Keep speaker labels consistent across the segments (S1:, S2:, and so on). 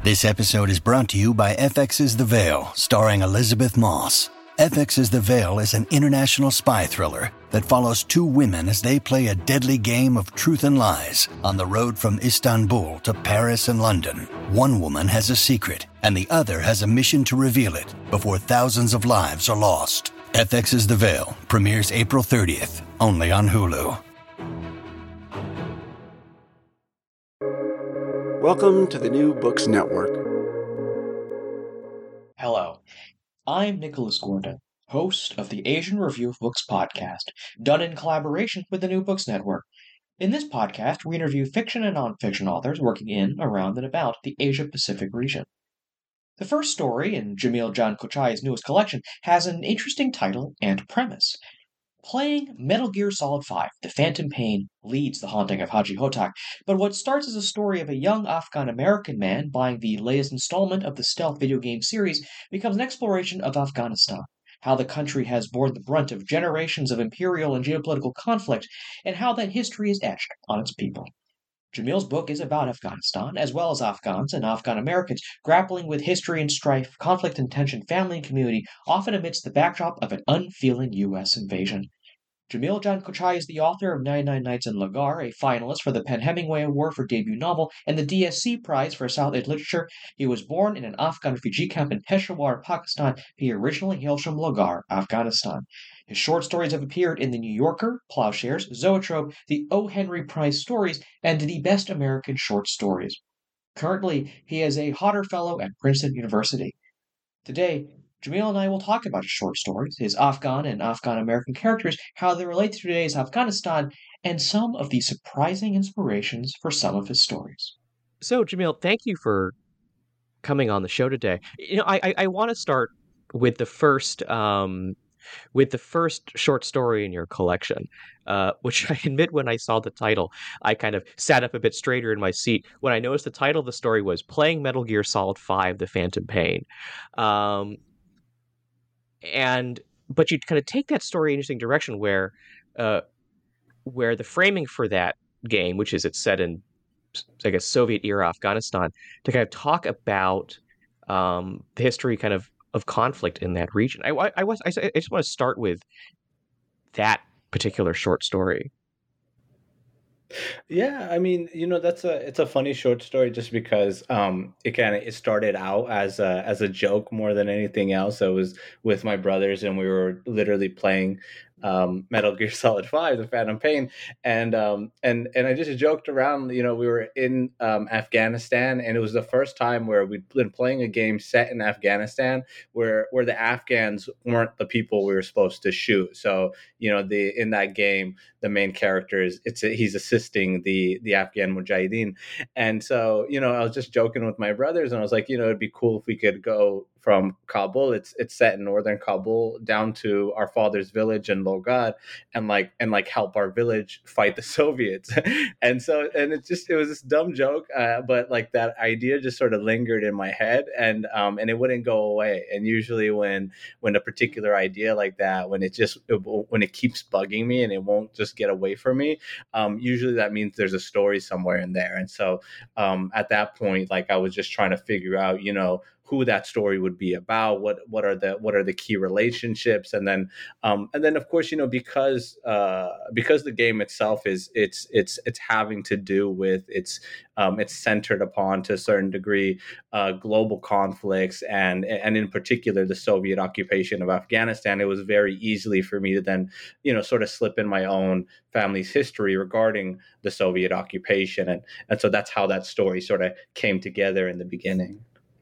S1: This episode is brought to you by FX's The Veil, starring Elizabeth Moss. FX's The Veil is an international spy thriller that follows two women as they play a deadly game of truth and lies on the road from Istanbul to Paris and London. One woman has a secret, and the other has a mission to reveal it before thousands of lives are lost. FX's The Veil premieres April 30th, only on Hulu.
S2: Welcome to the New Books Network.
S3: Hello, I'm Nicholas Gordon, host of the Asian Review of Books podcast, done in collaboration with the New Books Network. In this podcast, we interview fiction and nonfiction authors working in, around, and about the Asia-Pacific region. The first story in Jamil Jan Kochai's newest collection has an interesting title and premise. Playing Metal Gear Solid 5, The Phantom Pain leads the haunting of Haji Hotak, but what starts as a story of a young Afghan-American man buying the latest installment of the stealth video game series becomes an exploration of Afghanistan, how the country has borne the brunt of generations of imperial and geopolitical conflict, and how that history is etched on its people. Jamil's book is about Afghanistan, as well as Afghans and Afghan Americans grappling with history and strife, conflict and tension, family and community, often amidst the backdrop of an unfeeling U.S. invasion. Jamil Jan Kochai is the author of 99 Nights in Logar, a finalist for the PEN Hemingway Award for Debut Novel and the DSC Prize for South Asian Literature. He was born in an Afghan refugee camp in Peshawar, Pakistan. He originally hails from Logar, Afghanistan. His short stories have appeared in The New Yorker, Plowshares, Zoetrope, the O. Henry Prize Stories, and the Best American Short Stories. Currently, he is a Hodder Fellow at Princeton University. Today, Jamil and I will talk about his short stories, his Afghan and Afghan-American characters, how they relate to today's Afghanistan, and some of the surprising inspirations for some of his stories. So, Jamil, thank you for coming on the show today. I want to start with the first short story in your collection, which I admit when I saw the title, I kind of sat up a bit straighter in my seat when I noticed the title of the story was Playing Metal Gear Solid 5, The Phantom Pain. But you kind of take that story in an interesting direction where the framing for that game, which is it's set in, I guess, Soviet-era Afghanistan, to kind of talk about the history kind of conflict in that region. I just want to start with that particular short story.
S4: Yeah, I mean, it's a funny short story just because it started out as a joke more than anything else. I was with my brothers and we were literally playing Metal Gear Solid 5, The Phantom Pain, and I just joked around. We were in Afghanistan, and it was the first time where we'd been playing a game set in Afghanistan where the Afghans weren't the people we were supposed to shoot. So in that game, the main character he's assisting the Afghan Mujahideen, and so I was just joking with my brothers, and I was like, it'd be cool if we could go from Kabul. It's set in northern Kabul down to our father's village in Logad and help our village fight the Soviets. and it was this dumb joke, but like that idea just sort of lingered in my head, and it wouldn't go away. And usually when a particular idea like that, when it keeps bugging me and it won't just get away from me, usually that means there's a story somewhere in there. And so at that point, like I was just trying to figure out, who that story would be about, what are the key relationships, and then of course because the game itself it's having to do with it's centered upon to a certain degree global conflicts and in particular the Soviet occupation of Afghanistan. It was very easily for me to then sort of slip in my own family's history regarding the Soviet occupation, and so that's how that story sort of came together in the beginning.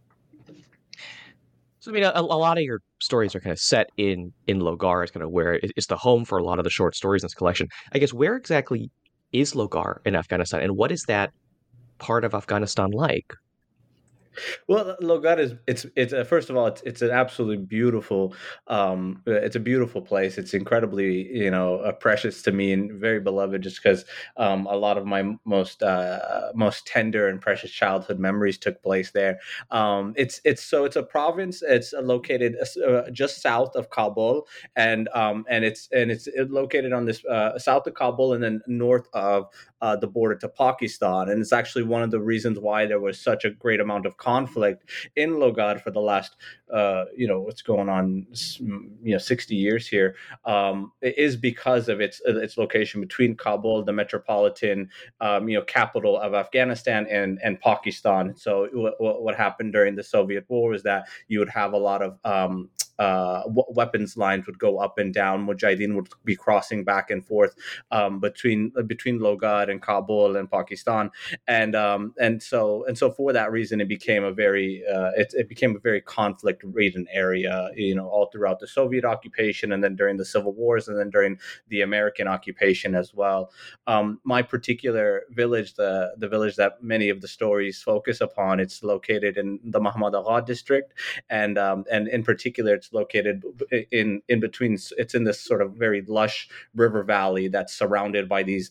S3: So, I mean, a lot of your stories are kind of set in Logar. It's kind of where it's the home for a lot of the short stories in this collection. I guess, where exactly is Logar in Afghanistan, and what is that part of Afghanistan like?
S4: Well, Logar it's first of all it's an absolutely beautiful it's a beautiful place. It's incredibly precious to me and very beloved just because a lot of my most tender and precious childhood memories took place there. It's a province. It's located just south of Kabul, and it's located on this south of Kabul and then north of the border to Pakistan. And it's actually one of the reasons why there was such a great amount of conflict in Logad for the last, what's going on, 60 years here, is because of its location between Kabul, the metropolitan, capital of Afghanistan, and Pakistan. So what happened during the Soviet war was that you would have a lot of weapons lines would go up and down. Mujahideen would be crossing back and forth between Logad and Kabul and Pakistan, and so for that reason, it became a very conflict-ridden area, all throughout the Soviet occupation, and then during the civil wars, and then during the American occupation as well. My particular village, the village that many of the stories focus upon, it's located in the Mahmud Agha district, and in particular, it's located in between. It's in this sort of very lush river valley that's surrounded by these,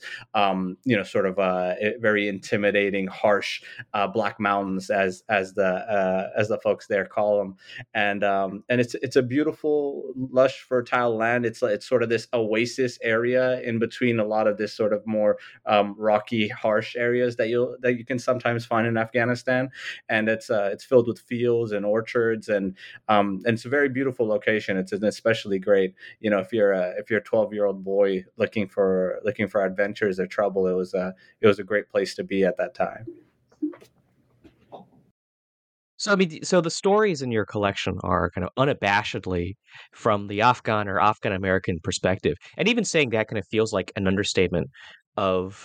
S4: very intimidating, harsh black mountains, as the folks there call them, and it's a beautiful, lush, fertile land. It's sort of this oasis area in between a lot of this sort of more rocky, harsh areas that you can sometimes find in Afghanistan, and it's filled with fields and orchards, and it's a very beautiful location. It's especially great, if you're a 12-year-old boy looking for adventures or trouble. It was a great place to be at that time.
S3: So, I mean, so the stories in your collection are kind of unabashedly from the Afghan or Afghan American perspective, and even saying that kind of feels like an understatement of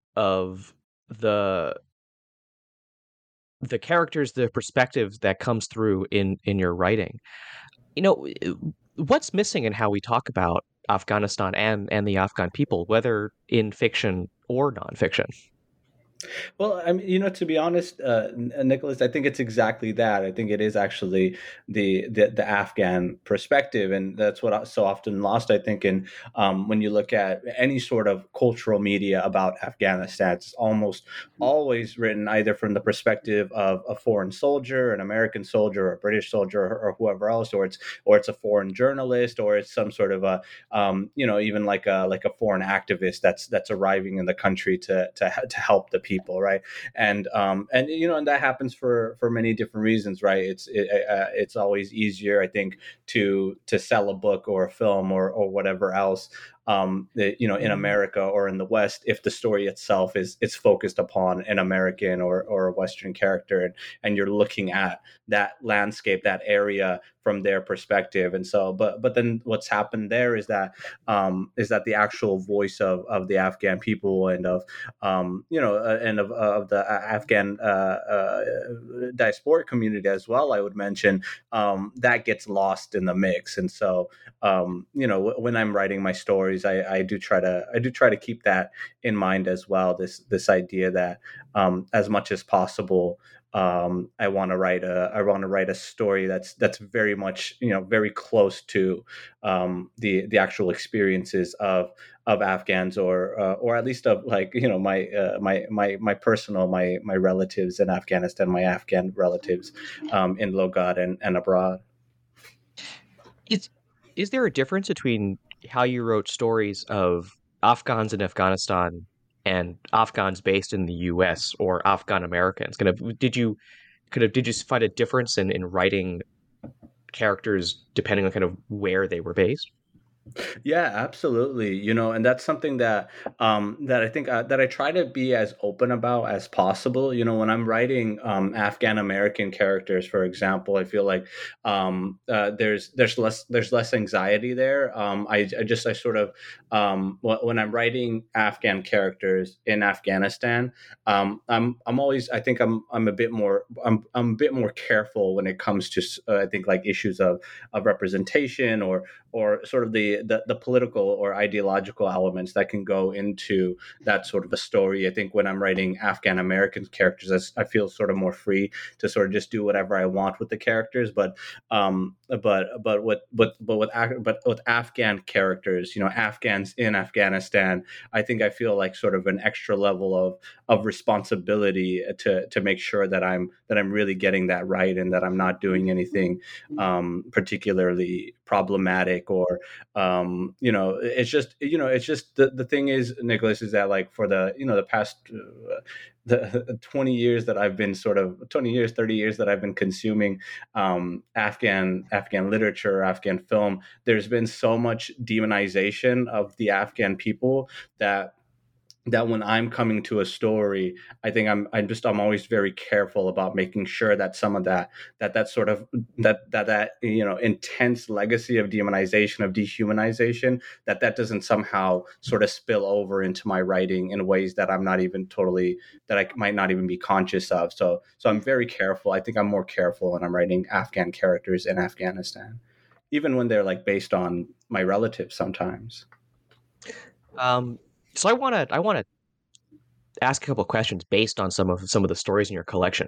S3: the characters, the perspective that comes through in your writing. What's missing in how we talk about Afghanistan and the Afghan people, whether in fiction or nonfiction?
S4: Well, I mean, to be honest, Nicholas, I think it's exactly that. I think it is actually the Afghan perspective, and that's what so often lost, I think, in when you look at any sort of cultural media about Afghanistan. It's almost always written either from the perspective of a foreign soldier, an American soldier, or a British soldier, or whoever else, or it's a foreign journalist, or it's some sort of a even like a foreign activist that's arriving in the country to help the people, right? And that happens for many different reasons, right? It's always easier, I think, to sell a book or a film or whatever else, in America or in the West, if the story itself is focused upon an American or a Western character, and you're looking at that landscape, that area from their perspective. And so, but then what's happened there is that the actual voice of the Afghan people and of the Afghan diasporic community as well, I would mention, that gets lost in the mix. And so, when I'm writing my stories, I do try to keep that in mind as well. This idea that as much as possible, I want to write a story that's very much, very close to the actual experiences of Afghans, or at least of, like, my personal, my relatives in Afghanistan, my Afghan relatives in Logad and abroad.
S3: Is there a difference between how you wrote stories of Afghans in Afghanistan and Afghans based in the U.S. or Afghan Americans? Did you find a difference in writing characters depending on kind of where they were based?
S4: Yeah, absolutely. And that's something that I think that I try to be as open about as possible. When I'm writing Afghan American characters, for example, I feel like there's less anxiety there. I sort of when I'm writing Afghan characters in Afghanistan, I'm always, I think I'm a bit more careful when it comes to I think, like, issues of representation or sort of the political or ideological elements that can go into that sort of a story. I think when I'm writing Afghan American characters, I feel sort of more free to sort of just do whatever I want with the characters. But with Afghan characters, Afghans in Afghanistan, I think I feel like sort of an extra level of responsibility to make sure that I'm really getting that right, and that I'm not doing anything particularly problematic or it's just the thing is, Nicholas, is that like for the the past the 20 years that I've been 20 years, 30 years that I've been consuming Afghan literature, Afghan film, there's been so much demonization of the Afghan people that when I'm coming to a story, I think I'm always very careful about making sure that some of that sort of that intense legacy of demonization, of dehumanization, that doesn't somehow sort of spill over into my writing in ways that I'm not even totally, that I might not even be conscious of. So I'm very careful. I think I'm more careful when I'm writing Afghan characters in Afghanistan, even when they're like based on my relatives sometimes.
S5: So I want to ask a couple of questions based on some of the stories in your collection.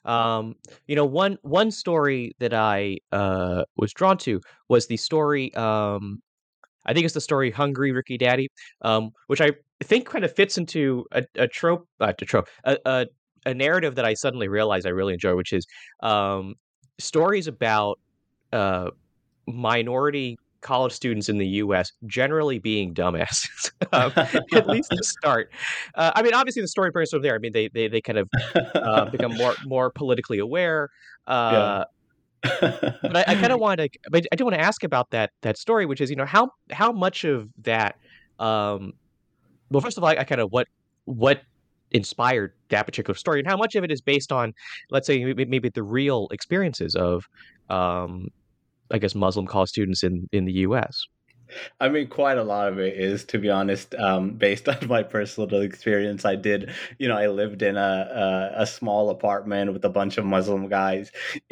S5: One story that I was drawn to was the story. I think it's the story "Hungry Ricky Daddy," which I think kind of fits into a trope, a narrative that I suddenly realized I really enjoy, which is stories about uh, minority college students in the U.S. generally being dumbasses, at least to start. I mean, obviously the story points are there. I mean, they kind of become more politically aware.
S4: Yeah.
S5: But I kind of wanted to, but I do want to ask about that story, which is how much of that. Well, first of all, I kind of what inspired that particular story, and how much of it is based on, let's say, maybe the real experiences of I guess Muslim college students in the U.S.
S4: I mean, quite a lot of it is, to be honest, based on my personal experience. I lived in a small apartment with a bunch of Muslim guys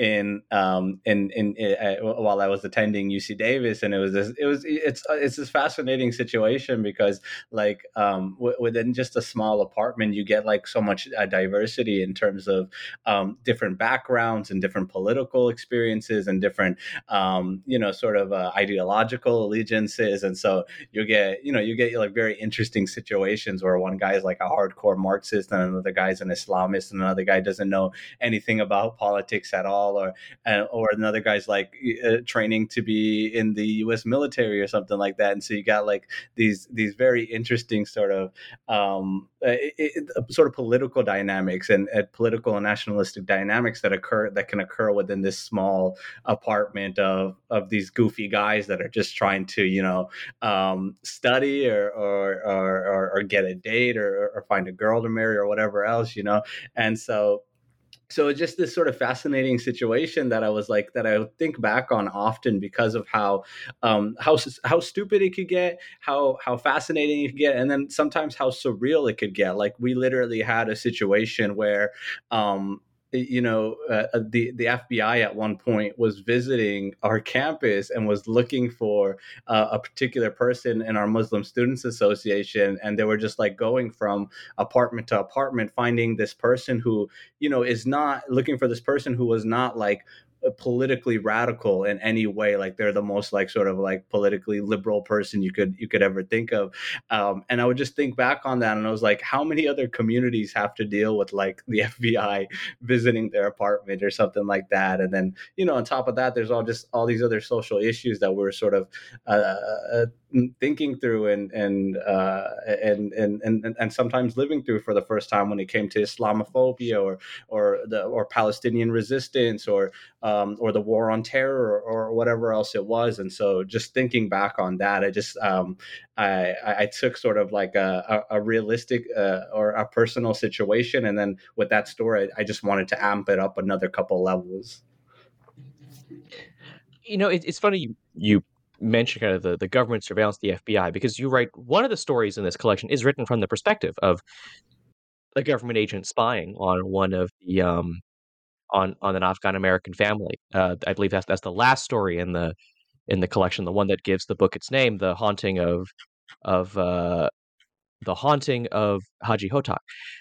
S4: while I was attending UC Davis, and it's this fascinating situation because like within just a small apartment, you get like so much diversity in terms of different backgrounds and different political experiences and different ideological allegiances. And so you get like very interesting situations where one guy is like a hardcore Marxist and another guy's an Islamist and another guy doesn't know anything about politics at all, or another guy's like training to be in the US military or something like that. And so you got like these very interesting sort of political dynamics and political and nationalistic dynamics that can occur within this small apartment of these goofy guys that are just trying to study or get a date or find a girl to marry or whatever else, and so it's just this sort of fascinating situation that I think back on often because of how stupid it could get, how fascinating it could get, and then sometimes how surreal it could get. Like we literally had a situation where the FBI at one point was visiting our campus and was looking for a particular person in our Muslim Students Association, and they were just like going from apartment to apartment, finding this person who is not looking for this person who was not like politically radical in any way. Like they're the most like sort of like politically liberal person you could ever think of. And I would just think back on that, and I was like, how many other communities have to deal with like the FBI visiting their apartment or something like that? And then on top of that, there's all these other social issues that we're sort of thinking through and sometimes living through for the first time when it came to Islamophobia or Palestinian resistance or the war on terror or whatever else it was. And so just thinking back on that, I took sort of like a realistic or a personal situation, and then with that story, I just wanted to amp it up another couple levels.
S5: It's funny you mentioned kind of the government surveillance, the FBI, because you write one of the stories in this collection is written from the perspective of a government agent spying on one of the on an Afghan American family. I believe that's the last story in the collection, the one that gives the book its name, the haunting of Haji Hotak.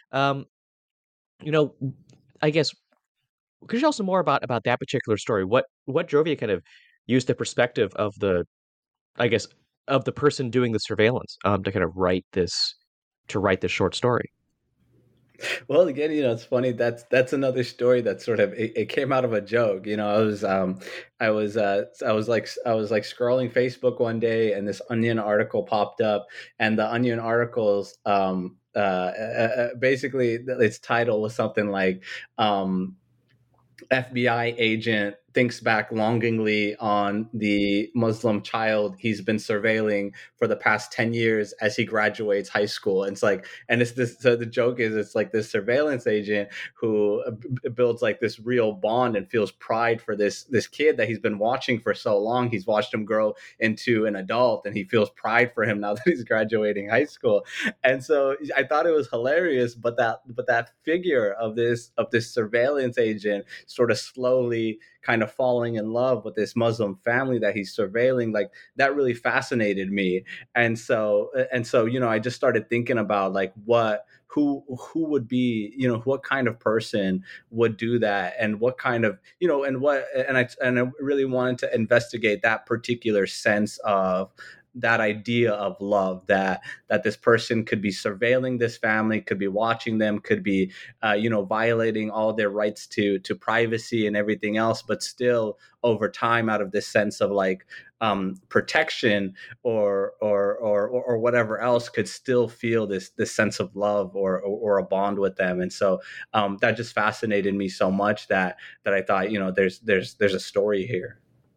S5: I guess could you tell us some more about that particular story? What drove you to kind of use the perspective of the person doing the surveillance to kind of write this short story?
S4: Well, again, it's funny. That's another story that sort of it came out of a joke. I was like scrolling Facebook one day, and this Onion article popped up, and the Onion articles basically its title was something like FBI agent thinks back longingly on the Muslim child he's been surveilling for the past 10 years as he graduates high school. And it's like, and it's this, so the joke is it's like this surveillance agent who builds like this real bond and feels pride for this kid that he's been watching for so long. He's watched him grow into an adult, and he feels pride for him now that he's graduating high school. And so I thought it was hilarious, but that figure of this surveillance agent sort of slowly kind of falling in love with this Muslim family that he's surveilling, like that really fascinated me. And so I just started thinking about like who would be, what kind of person would do that, and what kind of, and I really wanted to investigate that particular sense of that idea of love, that this person could be surveilling this family, could be watching them, could be violating all their rights to privacy and everything else, but still over time, out of this sense of like protection or whatever else, could still feel this sense of love or a bond with them. And so that just fascinated me so much that I thought, there's a story here.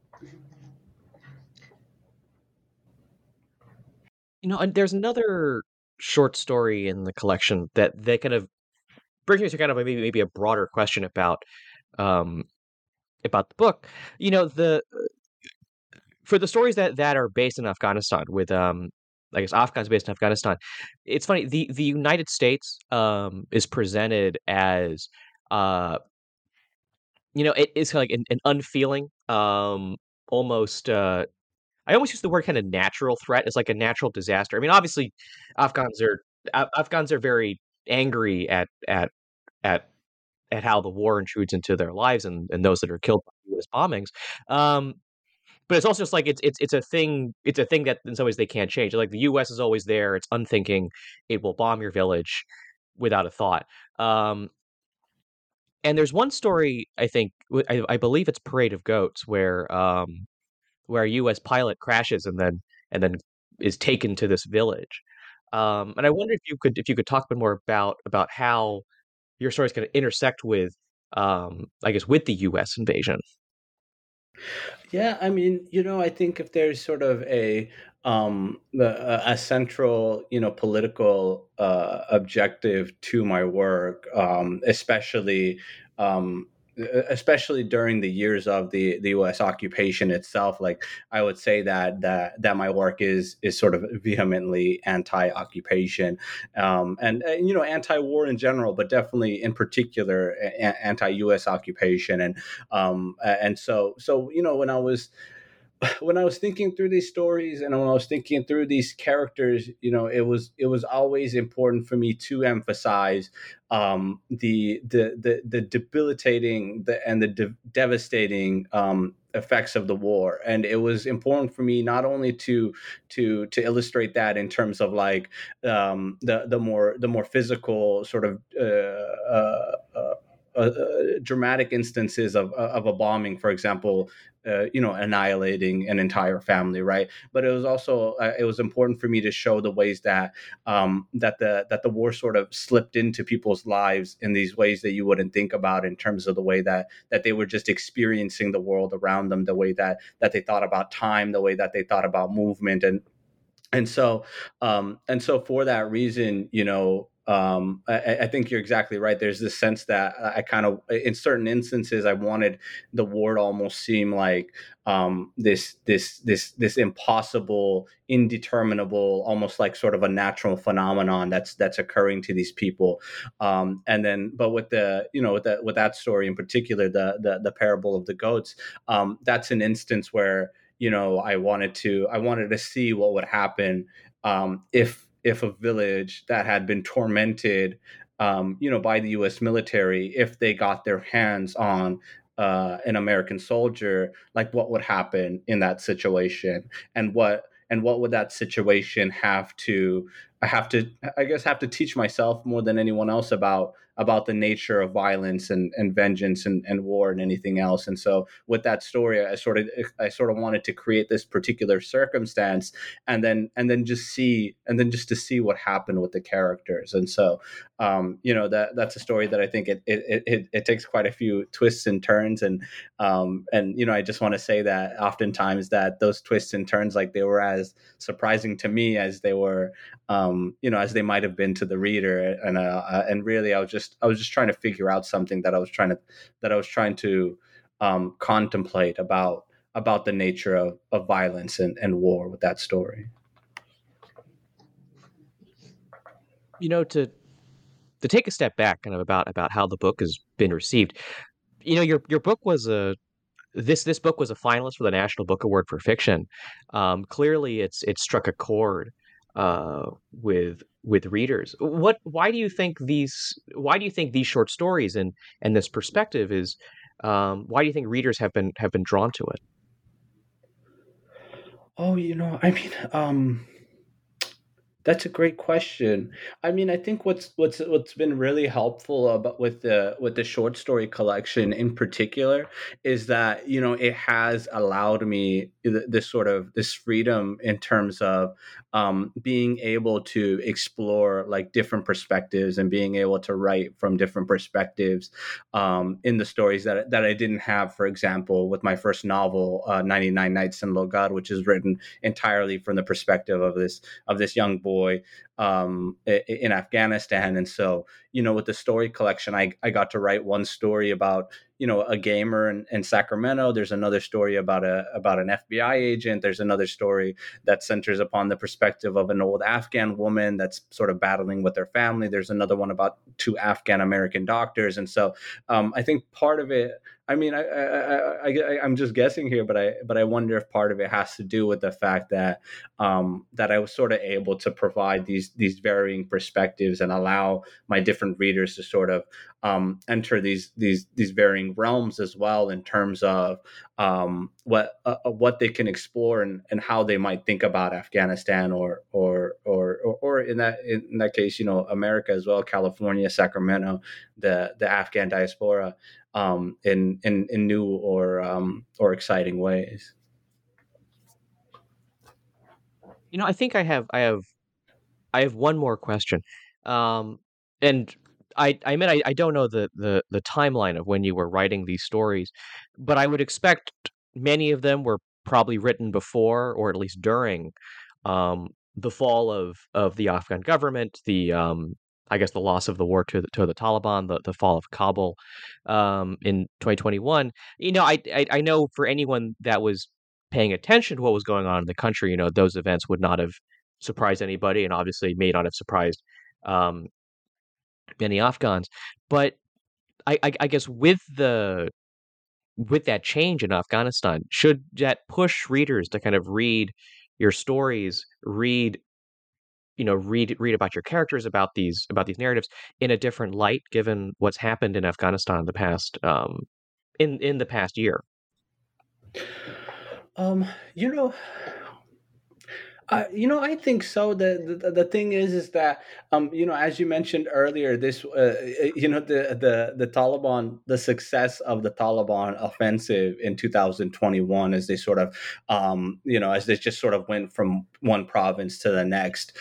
S5: And there's another short story in the collection that kind of brings me to kind of maybe a broader question about the book. The for the stories that are based in Afghanistan with I guess Afghans based in Afghanistan, it's funny, the United States is presented as it is kind of like an unfeeling, almost I almost use the word kind of natural threat as like a natural disaster. I mean, obviously, Afghans are Afghans are very angry at at how the war intrudes into their lives, and those that are killed by U.S. bombings. But it's also just like it's a thing. It's a thing that in some ways they can't change. Like the U.S. is always there. It's unthinking. It will bomb your village without a thought. And there's one story, I think, I believe it's Parade of Goats, where a U.S. pilot crashes and then is taken to this village. And I wonder if you could talk a bit more about how your stories kind of intersect with, I guess, with the U.S. invasion.
S4: Yeah, I mean, I think if there's sort of a central, political objective to my work, um, especially during the years of the U.S. occupation itself, like I would say that my work is sort of vehemently anti-occupation, and anti-war in general, but definitely in particular anti-U.S. occupation, and so when I was thinking through these stories and when I was thinking through these characters, it was always important for me to emphasize the debilitating and the devastating effects of the war. And it was important for me not only to illustrate that in terms of like the more physical sort of dramatic instances of a bombing, for example, annihilating an entire family, right? But it was also it was important for me to show the ways that that the war sort of slipped into people's lives in these ways that you wouldn't think about, in terms of the way that they were just experiencing the world around them, the way that they thought about time, the way that they thought about movement, and so for that reason, I think you're exactly right. There's this sense that I kind of, in certain instances, I wanted the war to almost seem like this impossible, indeterminable, almost like sort of a natural phenomenon that's occurring to these people. And then, but with with that story in particular, the parable of the goats, that's an instance where I wanted to see what would happen if a village that had been tormented, by the U.S. military, if they got their hands on an American soldier, like what would happen in that situation, and what and what would that situation have to teach myself more than anyone else about the nature of violence and vengeance and war and anything else. And so with that story, I sort of wanted to create this particular circumstance and then just to see what happened with the characters. And so that's a story that I think it takes quite a few twists and turns, and I just want to say that oftentimes that those twists and turns, like, they were as surprising to me as they were as they might have been to the reader. And really I was just trying to figure out something that I was trying to contemplate about the nature of violence and war with that story.
S5: To take a step back, kind of about how the book has been received. Your book was this book was a finalist for the National Book Award for Fiction. Clearly, it struck a chord with readers. Why do you think these short stories and this perspective is? Why do you think readers have been drawn to it?
S4: Oh, that's a great question. I mean, I think what's been really helpful about with the short story collection in particular is that it has allowed me this freedom in terms of being able to explore like different perspectives and being able to write from different perspectives in the stories that I didn't have, for example, with my first novel, 99 Nights in Logod, which is written entirely from the perspective of this young boy in Afghanistan. And so, with the story collection, I got to write one story about, a gamer in Sacramento. There's another story about an FBI agent. There's another story that centers upon the perspective of an old Afghan woman that's sort of battling with her family. There's another one about two Afghan American doctors. And so I think part of it, I mean, I'm just guessing here, but I wonder if part of it has to do with the fact that that I was sort of able to provide these varying perspectives and allow my different readers to sort of enter these varying realms as well in terms of what they can explore and how they might think about Afghanistan or in that case, America as well, California, Sacramento, the Afghan diaspora. In new or exciting ways.
S5: I think I have one more question, and I admit I don't know the timeline of when you were writing these stories, but I would expect many of them were probably written before or at least during the fall of the Afghan government, I guess the loss of the war to the Taliban, the fall of Kabul in 2021. I know for anyone that was paying attention to what was going on in the country, those events would not have surprised anybody, and obviously may not have surprised many Afghans. But I guess with that change in Afghanistan, should that push readers to kind of read your stories, read about your characters, about these narratives in a different light, given what's happened in Afghanistan in the past in the past year?
S4: I think so. The thing is that as you mentioned earlier, this the Taliban, the success of the Taliban offensive in 2021, as they sort of as they just sort of went from one province to the next,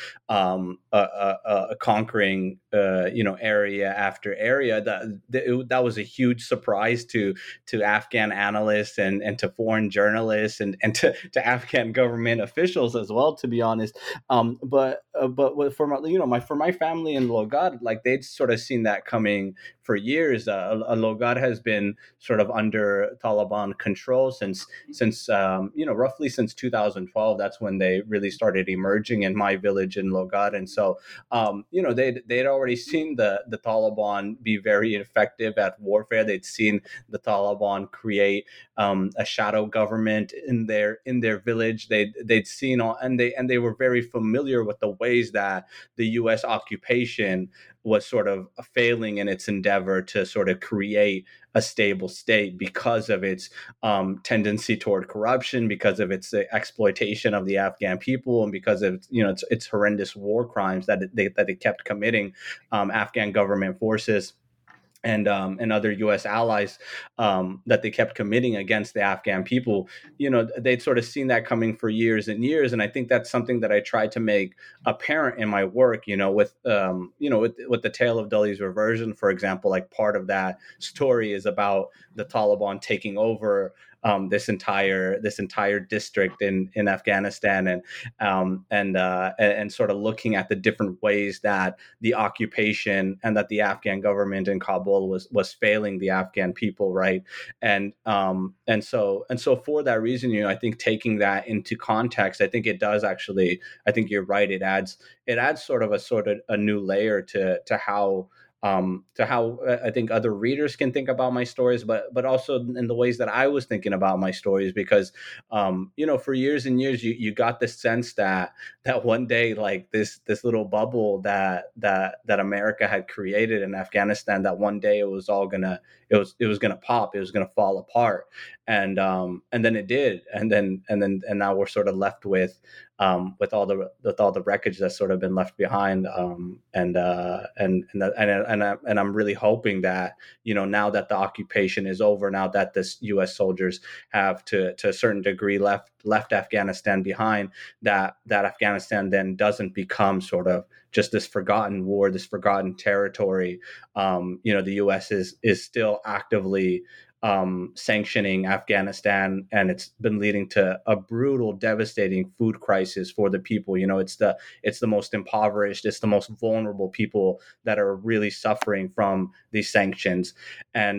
S4: conquering area after area. That was a huge surprise to Afghan analysts and to foreign journalists and to Afghan government officials as well, to be honest. But for my family in Logod, like, they'd sort of seen that coming for years. Logod has been sort of under Taliban control since roughly since 2012. That's when they really started emerging in my village in Logod. And so they'd already seen the Taliban be very effective at warfare. They'd seen the Taliban create a shadow government in their village. They'd seen all, and they were very familiar with the ways that the U.S. occupation was sort of failing in its endeavor to sort of create a stable state because of its tendency toward corruption, because of its exploitation of the Afghan people, and because of its horrendous war crimes that it kept committing, Afghan government forces and other U.S. allies that they kept committing against the Afghan people. They'd sort of seen that coming for years and years, and I think that's something that I tried to make apparent in my work. With the Tale of Dully's Reversion, for example, like part of that story is about the Taliban taking over this entire district in Afghanistan, and sort of looking at the different ways that the occupation and that the Afghan government in Kabul was failing the Afghan people, right? And so for that reason, I think taking that into context, I think it does actually. I think you're right. It adds sort of a new layer to how I think other readers can think about my stories, but also in the ways that I was thinking about my stories, because for years and years you got the sense that one day, like this little bubble that America had created in Afghanistan, that one day it was gonna pop, it was gonna fall apart, and then it did, and now we're sort of left with all the wreckage that's sort of been left behind, and I'm really hoping that now that the occupation is over, now that this U.S. soldiers have to a certain degree left Afghanistan behind, that Afghanistan then doesn't become sort of just this forgotten war, this forgotten territory. The U.S. is still actively sanctioning Afghanistan, and it's been leading to a brutal, devastating food crisis for the people. It's the most impoverished, it's the most vulnerable people that are really suffering from these sanctions, and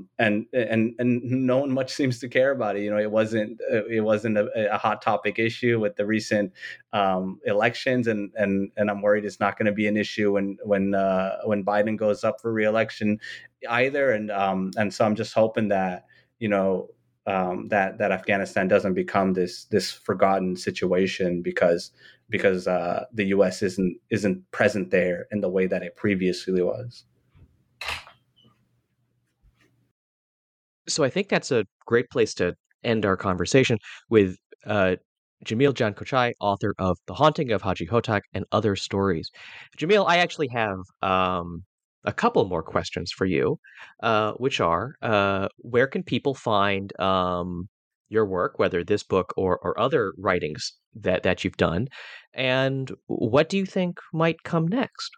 S4: no one much seems to care about it. It wasn't a hot topic issue with the recent elections, and I'm worried it's not going to be an issue when Biden goes up for re-election either, and so I'm just hoping that that Afghanistan doesn't become this forgotten situation because the U.S. isn't present there in the way that it previously was.
S5: So I think that's a great place to end our conversation with Jamil Jan Kochai, author of The Haunting of Haji Hotak and Other Stories. Jamil, I actually have a couple more questions for you, which are, where can people find your work, whether this book or other writings that you've done, and what do you think might come next?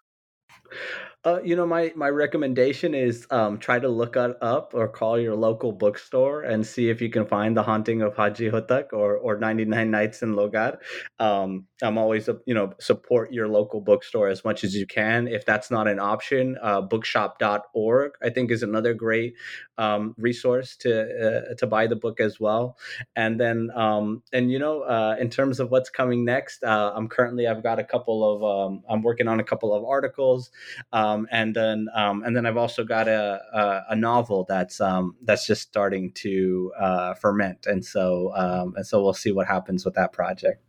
S4: My recommendation is try to look up or call your local bookstore and see if you can find The Haunting of Haji Hotak or 99 Nights in Logar. I'm always, support your local bookstore as much as you can. If that's not an option, bookshop.org, I think, is another great resource to buy the book as well. And then, in terms of what's coming next, I'm working on a couple of articles. And then I've also got a novel that's just starting to ferment, and so we'll see what happens with that project.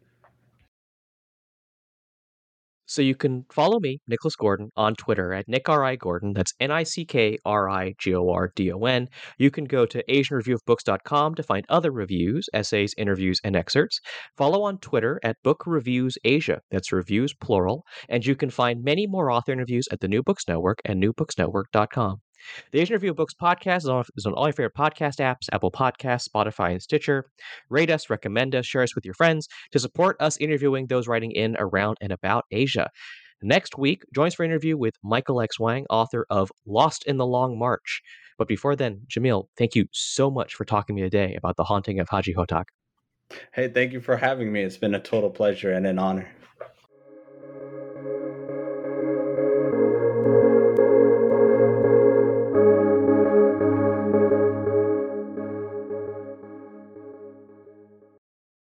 S5: So you can follow me, Nicholas Gordon, on Twitter at NickRIGordon. That's NickRigordon. You can go to AsianReviewOfBooks.com to find other reviews, essays, interviews, and excerpts. Follow on Twitter at Book Reviews Asia. That's reviews plural. And you can find many more author interviews at the New Books Network and newbooksnetwork.com. The Asian Review of Books podcast is on all your favorite podcast apps, Apple Podcasts, Spotify, and Stitcher. Rate us, recommend us, share us with your friends to support us interviewing those writing in, around, and about Asia. Next week, join us for an interview with Michael X. Wang, author of Lost in the Long March. But before then, Jamil, thank you so much for talking to me today about The Haunting of Haji Hotak.
S4: Hey, thank you for having me. It's been a total pleasure and an honor.